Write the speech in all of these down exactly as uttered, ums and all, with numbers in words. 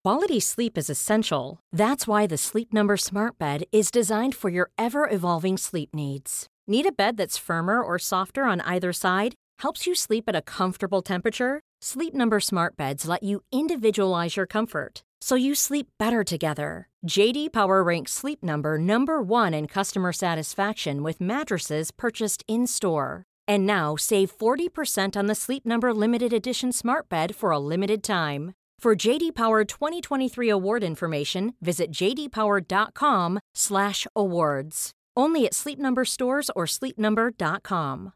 Quality sleep is essential. That's why the Sleep Number Smart Bed is designed for your ever-evolving sleep needs. Need a bed that's firmer or softer on either side? Helps you sleep at a comfortable temperature? Sleep Number Smart Beds let you individualize your comfort, so you sleep better together. J D Power ranks Sleep Number number one in customer satisfaction with mattresses purchased in-store. And now save forty percent on the Sleep Number Limited Edition Smart Bed for a limited time. For J D Power twenty twenty-three award information, visit j d power dot com slash awards. Only at Sleep Number stores or sleep number dot com.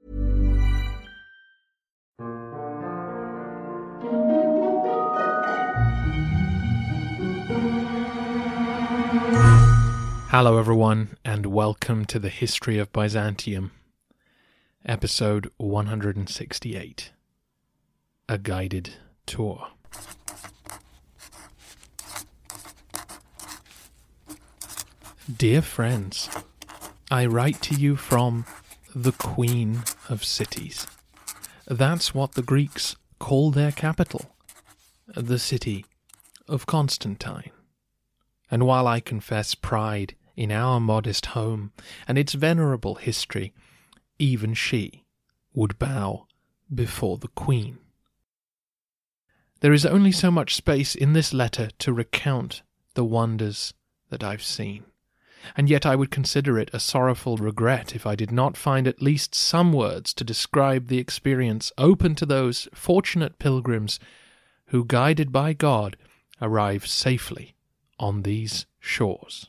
Hello everyone, and welcome to the History of Byzantium, episode one hundred sixty-eight, A Guided Tour. Dear friends, I write to you from the Queen of Cities. That's what the Greeks call their capital, the city of Constantine. And while I confess pride in our modest home and its venerable history, even she would bow before the Queen. There is only so much space in this letter to recount the wonders that I've seen, and yet I would consider it a sorrowful regret if I did not find at least some words to describe the experience open to those fortunate pilgrims who, guided by God, arrive safely on these shores.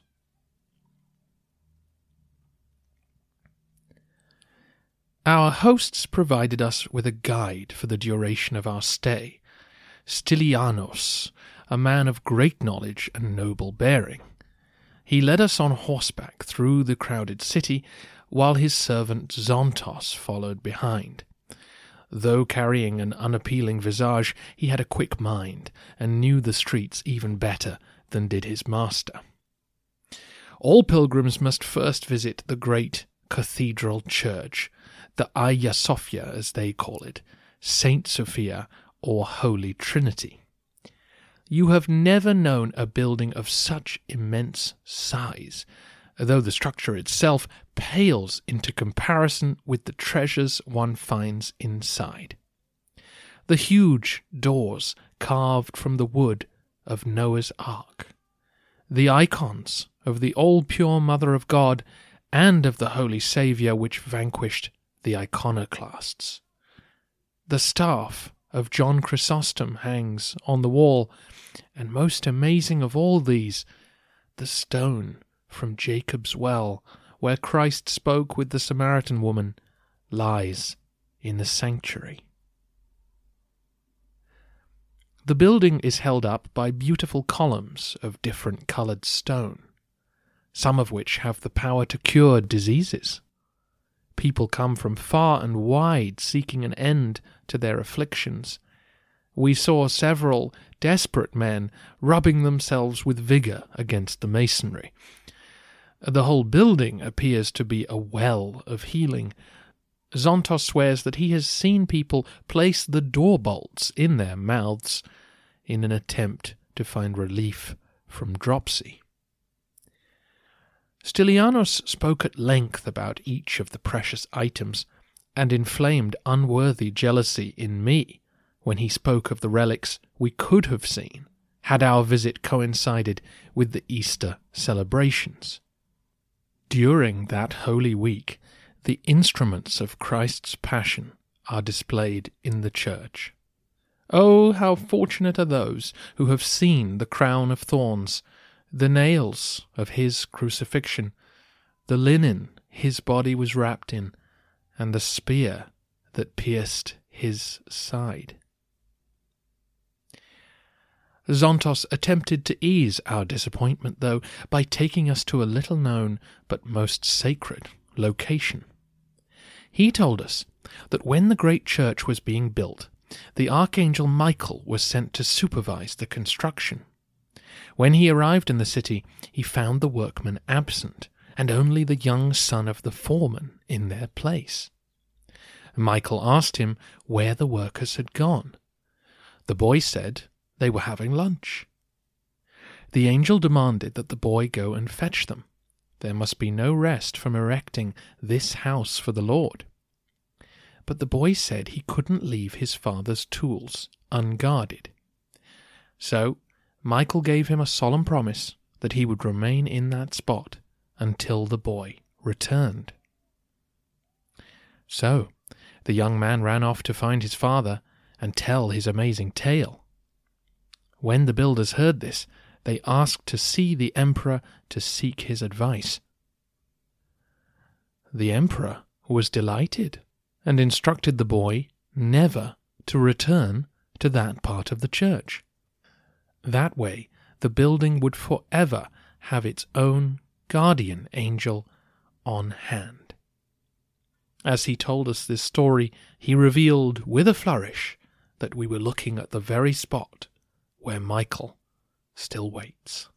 Our hosts provided us with a guide for the duration of our stay, Stylianos, a man of great knowledge and noble bearing. He led us on horseback through the crowded city, while his servant Zontos followed behind. Though carrying an unappealing visage, he had a quick mind, and knew the streets even better than did his master. All pilgrims must first visit the great cathedral church, the Hagia Sophia as they call it, Saint Sophia or Holy Trinity. You have never known a building of such immense size, though the structure itself pales into comparison with the treasures one finds inside. The huge doors carved from the wood of Noah's Ark, the icons of the all-pure Mother of God and of the Holy Saviour which vanquished the iconoclasts. The staff of John Chrysostom hangs on the wall, and most amazing of all these, the stone from Jacob's well, where Christ spoke with the Samaritan woman, lies in the sanctuary. The building is held up by beautiful columns of different coloured stone, some of which have the power to cure diseases. People come from far and wide seeking an end to their afflictions. We saw several desperate men rubbing themselves with vigour against the masonry. The whole building appears to be a well of healing. Zontos swears that he has seen people place the door bolts in their mouths in an attempt to find relief from dropsy. Stylianos spoke at length about each of the precious items, and inflamed unworthy jealousy in me when he spoke of the relics we could have seen had our visit coincided with the Easter celebrations. During that holy week, the instruments of Christ's Passion are displayed in the church. Oh, how fortunate are those who have seen the crown of thorns, the nails of his crucifixion, the linen his body was wrapped in, and the spear that pierced his side. Zontos attempted to ease our disappointment, though, by taking us to a little-known but most sacred location. He told us that when the great church was being built, the Archangel Michael was sent to supervise the construction. When he arrived in the city, he found the workmen absent, and only the young son of the foreman in their place. Michael asked him where the workers had gone. The boy said they were having lunch. The angel demanded that the boy go and fetch them. There must be no rest from erecting this house for the Lord. But the boy said he couldn't leave his father's tools unguarded. So Michael gave him a solemn promise that he would remain in that spot until the boy returned. So the young man ran off to find his father and tell his amazing tale. When the builders heard this, they asked to see the emperor to seek his advice. The emperor was delighted and instructed the boy never to return to that part of the church. That way, the building would forever have its own guardian angel on hand. As he told us this story, he revealed with a flourish that we were looking at the very spot where Michael still waits.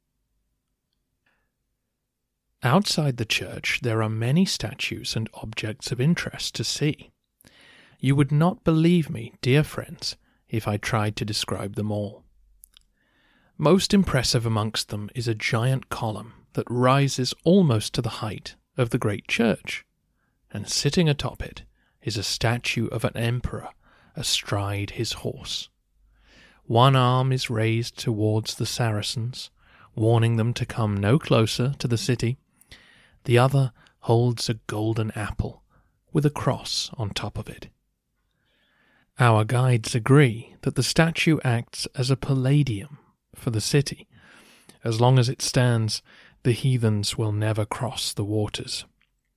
Outside the church, there are many statues and objects of interest to see. You would not believe me, dear friends, if I tried to describe them all. Most impressive amongst them is a giant column that rises almost to the height of the great church, and sitting atop it is a statue of an emperor astride his horse. One arm is raised towards the Saracens, warning them to come no closer to the city. The other holds a golden apple with a cross on top of it. Our guides agree that the statue acts as a palladium for the city. As long as it stands, the heathens will never cross the waters.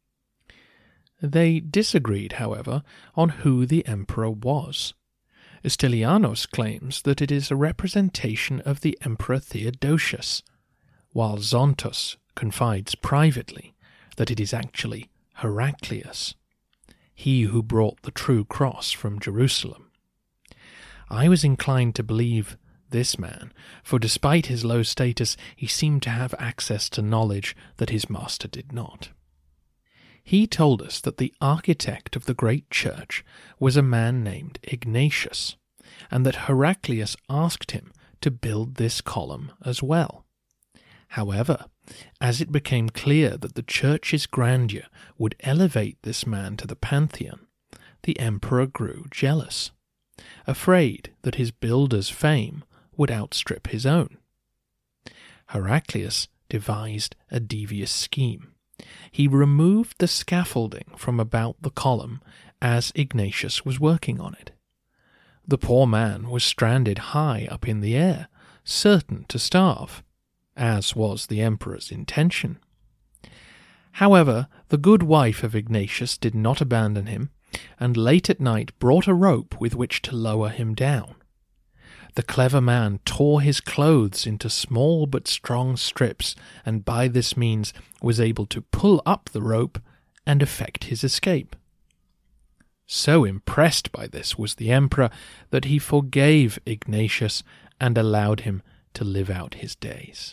They disagreed, however, on who the emperor was. Stylianos claims that it is a representation of the Emperor Theodosius, while Zontos confides privately that it is actually Heraclius, he who brought the true cross from Jerusalem. I was inclined to believe this man, for despite his low status, he seemed to have access to knowledge that his master did not. He told us that the architect of the great church was a man named Ignatius, and that Heraclius asked him to build this column as well. However, as it became clear that the church's grandeur would elevate this man to the pantheon, the emperor grew jealous, afraid that his builder's fame would outstrip his own. Heraclius devised a devious scheme. He removed the scaffolding from about the column as Ignatius was working on it. The poor man was stranded high up in the air, certain to starve, as was the emperor's intention. However, the good wife of Ignatius did not abandon him, and late at night brought a rope with which to lower him down. The clever man tore his clothes into small but strong strips, and by this means was able to pull up the rope and effect his escape. So impressed by this was the emperor that he forgave Ignatius and allowed him to live out his days.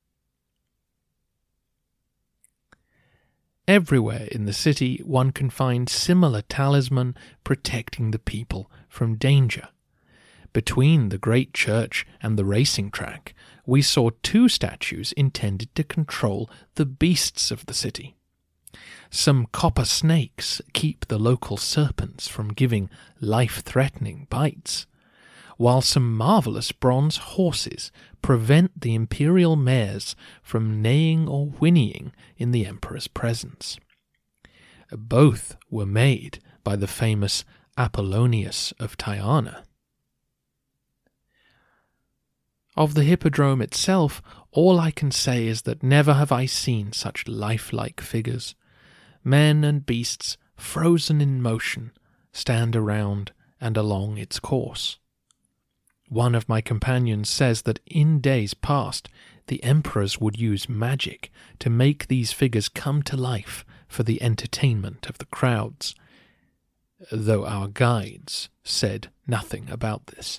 Everywhere in the city one can find similar talisman protecting the people from danger. Between the great church and the racing track, we saw two statues intended to control the beasts of the city. Some copper snakes keep the local serpents from giving life-threatening bites, while some marvellous bronze horses prevent the imperial mares from neighing or whinnying in the emperor's presence. Both were made by the famous Apollonius of Tyana. Of the hippodrome itself, all I can say is that never have I seen such lifelike figures. Men and beasts, frozen in motion, stand around and along its course. One of my companions says that in days past, the emperors would use magic to make these figures come to life for the entertainment of the crowds, though our guides said nothing about this.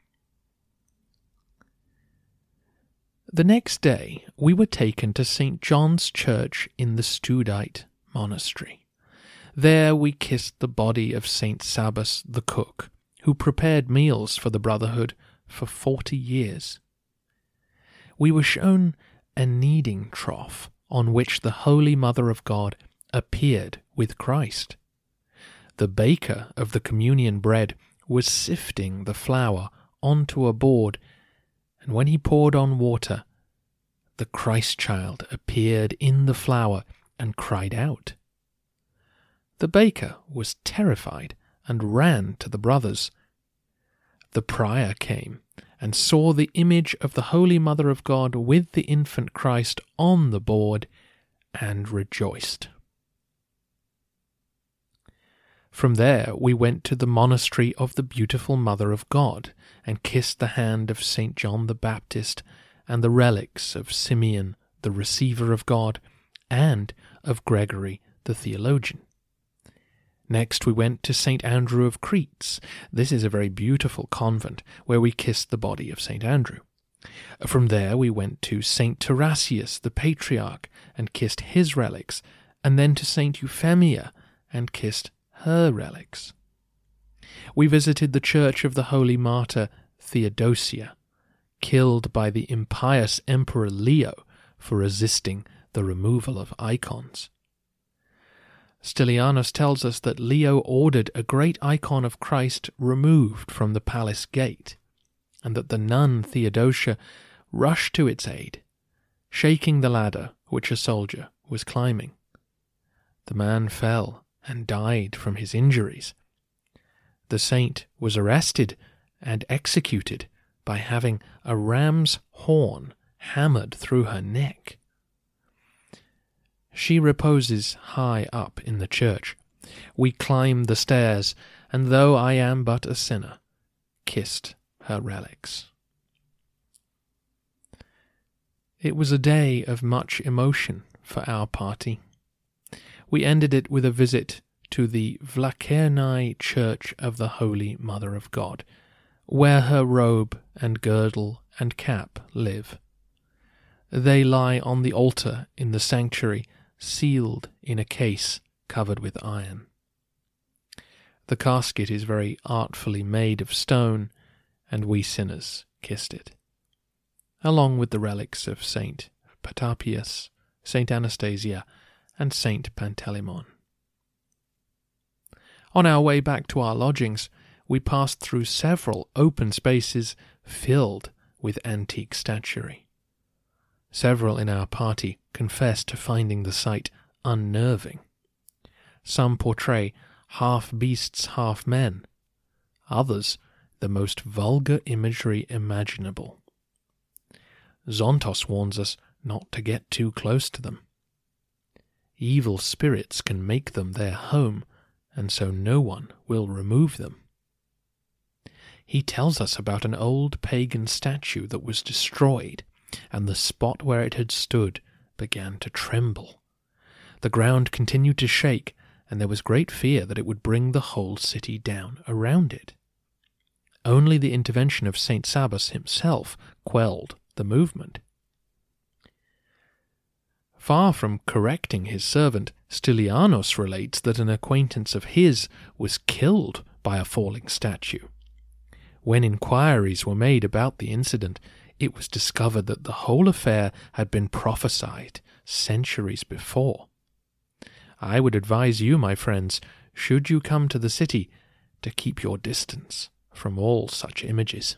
The next day we were taken to Saint John's Church in the Studite Monastery. There we kissed the body of Saint Sabas the cook, who prepared meals for the Brotherhood for forty years. we were shown a kneading trough on which the Holy Mother of God appeared with Christ. The baker of the communion bread was sifting the flour onto a board, and when he poured on water, the Christ child appeared in the flour and cried out. The baker was terrified and ran to the brothers. The prior came and saw the image of the Holy Mother of God with the infant Christ on the board and rejoiced. From there we went to the monastery of the Beautiful Mother of God and kissed the hand of Saint John the Baptist and the relics of Simeon the Receiver of God and of Gregory the Theologian. Next we went to Saint Andrew of Crete. This is a very beautiful convent where we kissed the body of Saint Andrew. From there we went to Saint Tarasius the Patriarch and kissed his relics, and then to Saint Euphemia and kissed her relics. We visited the church of the holy martyr Theodosia, killed by the impious Emperor Leo for resisting the removal of icons. Stylianos tells us that Leo ordered a great icon of Christ removed from the palace gate, and that the nun Theodosia rushed to its aid, shaking the ladder which a soldier was climbing. The man fell and died from his injuries. The saint was arrested and executed by having a ram's horn hammered through her neck. She reposes high up in the church. We climbed the stairs, and though I am but a sinner, kissed her relics. It was a day of much emotion for our party. We ended it with a visit to the Vlachernae Church of the Holy Mother of God, where her robe and girdle and cap live. They lie on the altar in the sanctuary, sealed in a case covered with iron. The casket is very artfully made of stone, and we sinners kissed it, along with the relics of Saint Patapius, Saint Anastasia, and Saint Panteleimon. On our way back to our lodgings, we passed through several open spaces filled with antique statuary. Several in our party confessed to finding the sight unnerving. Some portray half beasts, half men. Others, the most vulgar imagery imaginable. Zontos warns us not to get too close to them. Evil spirits can make them their home, and so no one will remove them. He tells us about an old pagan statue that was destroyed, and the spot where it had stood began to tremble. The ground continued to shake, and there was great fear that it would bring the whole city down around it. Only the intervention of Saint Sabas himself quelled the movement. Far from correcting his servant, Stylianos relates that an acquaintance of his was killed by a falling statue. When inquiries were made about the incident, it was discovered that the whole affair had been prophesied centuries before. I would advise you, my friends, should you come to the city, to keep your distance from all such images.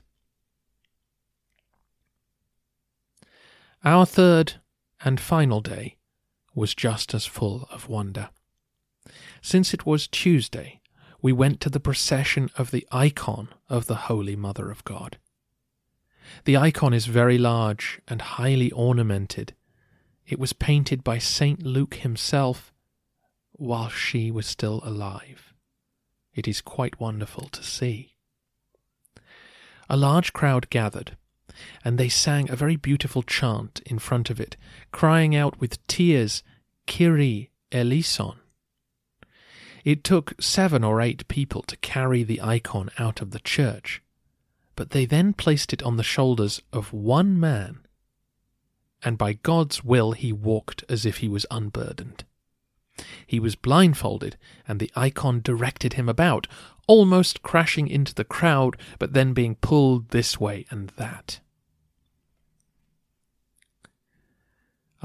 Our third and final day was just as full of wonder. Since it was Tuesday, we went to the procession of the icon of the Holy Mother of God. The icon is very large and highly ornamented. It was painted by Saint Luke himself while she was still alive. It is quite wonderful to see. A large crowd gathered, and they sang a very beautiful chant in front of it, crying out with tears, Kyrie eleison. It took seven or eight people to carry the icon out of the church, but they then placed it on the shoulders of one man, and by God's will he walked as if he was unburdened. He was blindfolded, and the icon directed him about, almost crashing into the crowd, but then being pulled this way and that.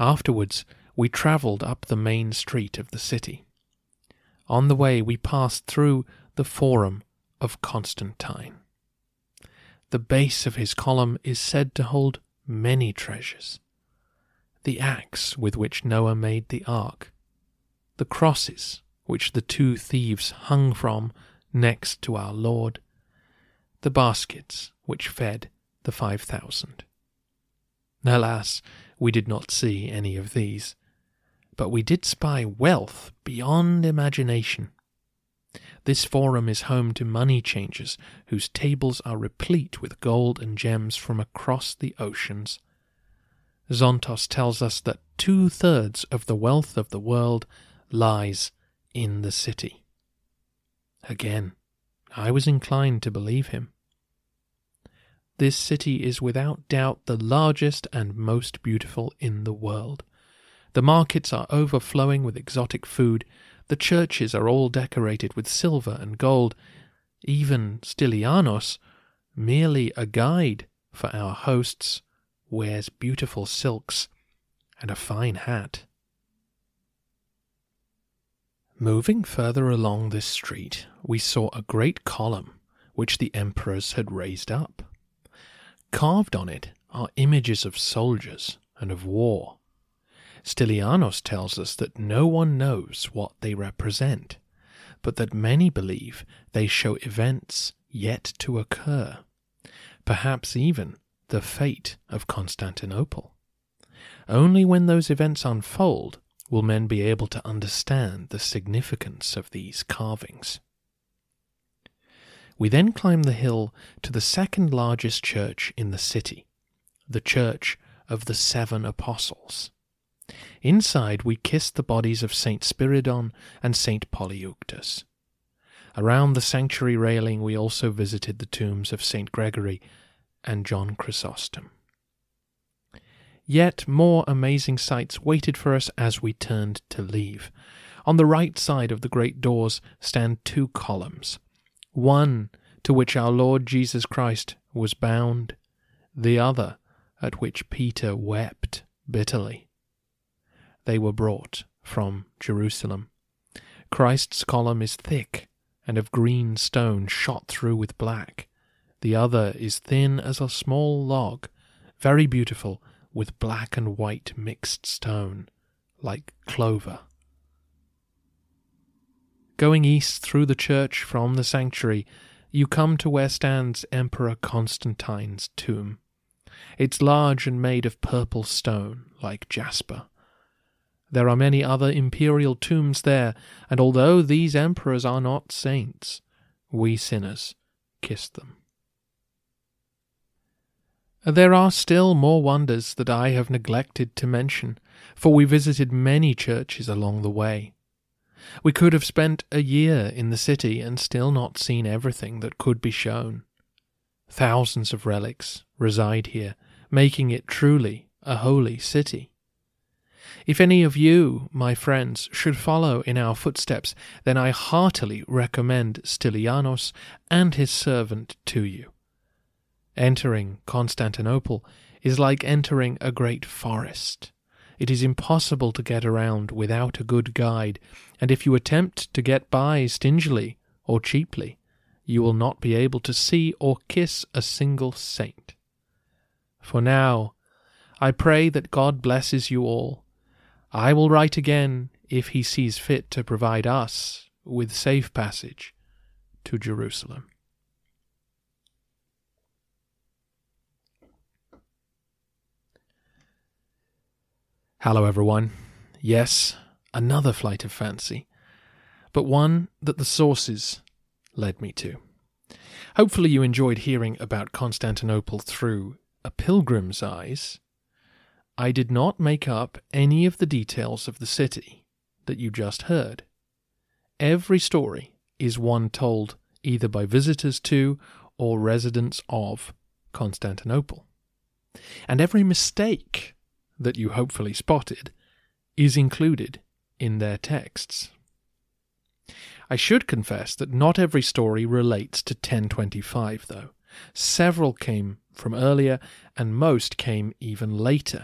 Afterwards, we travelled up the main street of the city. On the way, we passed through the Forum of Constantine. The base of his column is said to hold many treasures. The axe with which Noah made the ark, the crosses which the two thieves hung from next to our Lord, the baskets which fed the five thousand. Alas, we did not see any of these, but we did spy wealth beyond imagination. This forum is home to money changers whose tables are replete with gold and gems from across the oceans. Zontos tells us that two-thirds of the wealth of the world lies in the city. Again, I was inclined to believe him. This city is without doubt the largest and most beautiful in the world. The markets are overflowing with exotic food. The churches are all decorated with silver and gold. Even Stylianos, merely a guide for our hosts, wears beautiful silks and a fine hat. Moving further along this street, we saw a great column which the emperors had raised up. Carved on it are images of soldiers and of war. Stylianos tells us that no one knows what they represent, but that many believe they show events yet to occur, perhaps even the fate of Constantinople. Only when those events unfold will men be able to understand the significance of these carvings. We then climb the hill to the second largest church in the city, the Church of the Seven Apostles. Inside we kissed the bodies of Saint Spiridon and Saint Polyeuctus. Around the sanctuary railing we also visited the tombs of Saint Gregory and John Chrysostom. Yet more amazing sights waited for us as we turned to leave. On the right side of the great doors stand two columns, one to which our Lord Jesus Christ was bound, the other at which Peter wept bitterly. They were brought from Jerusalem. Christ's column is thick and of green stone shot through with black. The other is thin as a small log, very beautiful, with black and white mixed stone, like clover. Going east through the church from the sanctuary, you come to where stands Emperor Constantine's tomb. It's large and made of purple stone, like jasper. There are many other imperial tombs there, and although these emperors are not saints, we sinners kiss them. There are still more wonders that I have neglected to mention, for we visited many churches along the way. We could have spent a year in the city and still not seen everything that could be shown. Thousands of relics reside here, making it truly a holy city. If any of you, my friends, should follow in our footsteps, then I heartily recommend Stylianos and his servant to you. Entering Constantinople is like entering a great forest. It is impossible to get around without a good guide, and if you attempt to get by stingily or cheaply, you will not be able to see or kiss a single saint. For now, I pray that God blesses you all. I will write again if he sees fit to provide us with safe passage to Jerusalem. Hello everyone. Yes, another flight of fancy, but one that the sources led me to. Hopefully you enjoyed hearing about Constantinople through a pilgrim's eyes. I did not make up any of the details of the city that you just heard. Every story is one told either by visitors to or residents of Constantinople. And every mistake that you hopefully spotted is included in their texts. I should confess that not every story relates to ten twenty-five, though. Several came from earlier, and most came even later,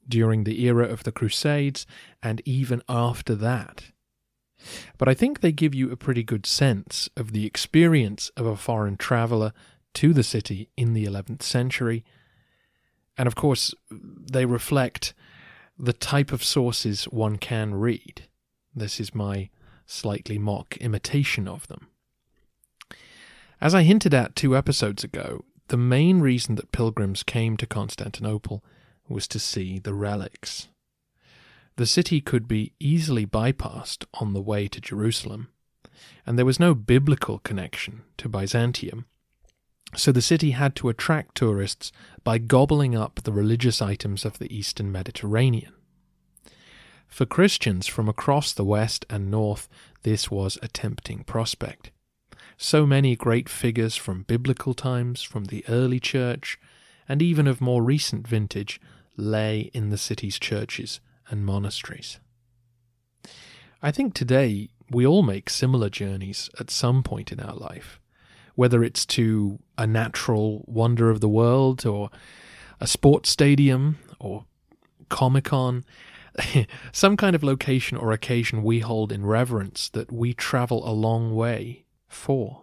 during the era of the Crusades, and even after that. But I think they give you a pretty good sense of the experience of a foreign traveller to the city in the eleventh century. And of course, they reflect the type of sources one can read. This is my slightly mock imitation of them. As I hinted at two episodes ago, the main reason that pilgrims came to Constantinople was to see the relics. The city could be easily bypassed on the way to Jerusalem, and there was no biblical connection to Byzantium, so the city had to attract tourists by gobbling up the religious items of the Eastern Mediterranean. For Christians from across the west and north, this was a tempting prospect. So many great figures from biblical times, from the early church, and even of more recent vintage, lay in the city's churches and monasteries. I think today we all make similar journeys at some point in our life, whether it's to a natural wonder of the world, or a sports stadium, or Comic-Con, some kind of location or occasion we hold in reverence that we travel a long way for.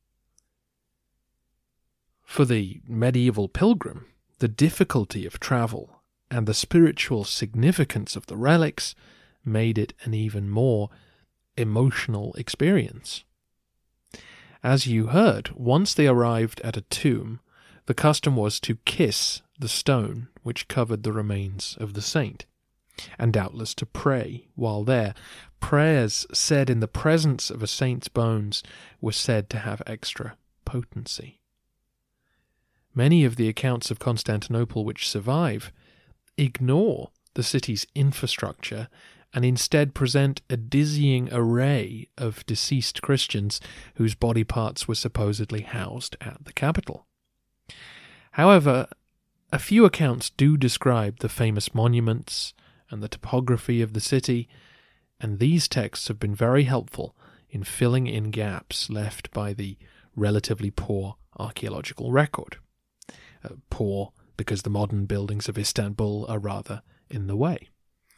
For the medieval pilgrim, the difficulty of travel and the spiritual significance of the relics made it an even more emotional experience. As you heard, once they arrived at a tomb, the custom was to kiss the stone which covered the remains of the saint, and doubtless to pray while there. Prayers said in the presence of a saint's bones were said to have extra potency. Many of the accounts of Constantinople which survive ignore the city's infrastructure and instead present a dizzying array of deceased Christians whose body parts were supposedly housed at the capital. However, a few accounts do describe the famous monuments and the topography of the city, and these texts have been very helpful in filling in gaps left by the relatively poor archaeological record. Uh, poor because the modern buildings of Istanbul are rather in the way.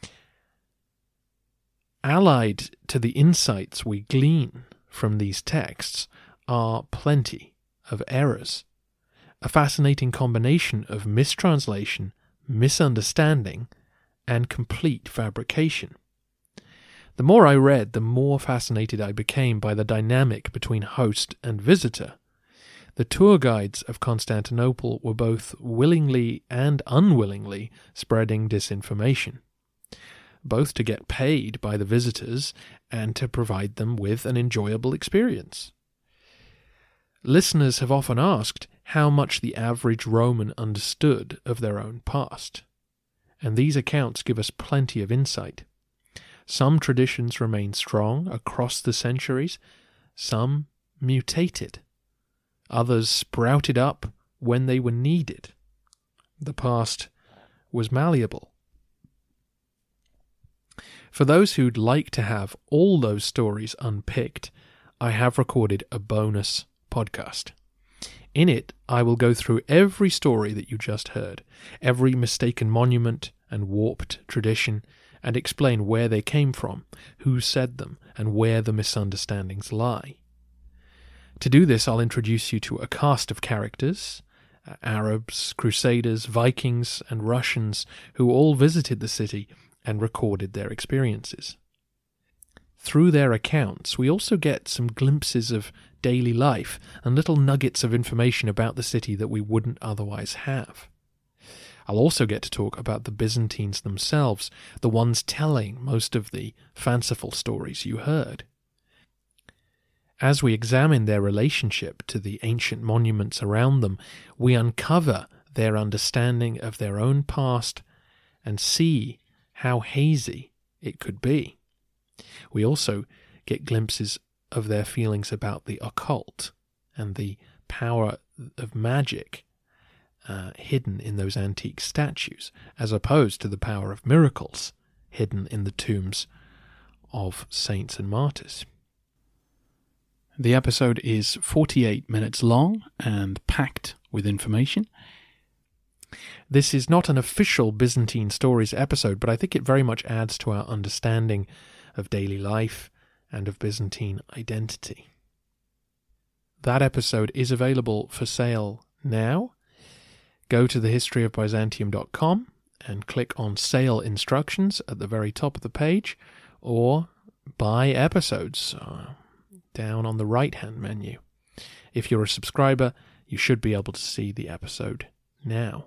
Allied to the insights we glean from these texts are plenty of errors, a fascinating combination of mistranslation, misunderstanding, and complete fabrication. The more I read, the more fascinated I became by the dynamic between host and visitor. The tour guides of Constantinople were both willingly and unwillingly spreading disinformation, both to get paid by the visitors and to provide them with an enjoyable experience. Listeners have often asked how much the average Roman understood of their own past, and these accounts give us plenty of insight. Some traditions remain strong across the centuries, some mutated. Others sprouted up when they were needed. The past was malleable. For those who'd like to have all those stories unpicked, I have recorded a bonus podcast. In it, I will go through every story that you just heard, every mistaken monument and warped tradition, and explain where they came from, who said them, and where the misunderstandings lie. To do this, I'll introduce you to a cast of characters, uh, Arabs, Crusaders, Vikings, and Russians, who all visited the city and recorded their experiences. Through their accounts, we also get some glimpses of daily life and little nuggets of information about the city that we wouldn't otherwise have. I'll also get to talk about the Byzantines themselves, the ones telling most of the fanciful stories you heard. As we examine their relationship to the ancient monuments around them, we uncover their understanding of their own past and see how hazy it could be. We also get glimpses of their feelings about the occult and the power of magic uh, hidden in those antique statues, as opposed to the power of miracles hidden in the tombs of saints and martyrs. The episode is forty-eight minutes long and packed with information. This is not an official Byzantine Stories episode, but I think it very much adds to our understanding of daily life and of Byzantine identity. That episode is available for sale now. Go to the history of byzantium dot com and click on sale instructions at the very top of the page, or buy episodes uh, down on the right-hand menu. If you're a subscriber, you should be able to see the episode now.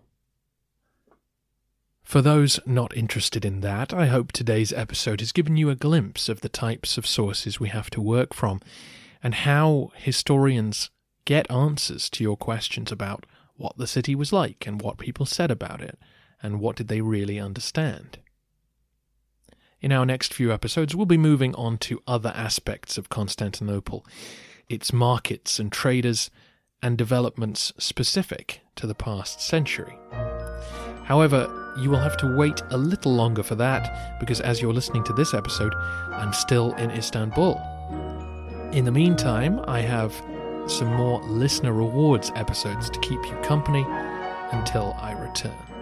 For those not interested in that, I hope today's episode has given you a glimpse of the types of sources we have to work from and how historians get answers to your questions about what the city was like and what people said about it and what did they really understand. In our next few episodes, we'll be moving on to other aspects of Constantinople, its markets and traders, and developments specific to the past century. However, you will have to wait a little longer for that, because as you're listening to this episode, I'm still in Istanbul. In the meantime, I have some more listener rewards episodes to keep you company until I return.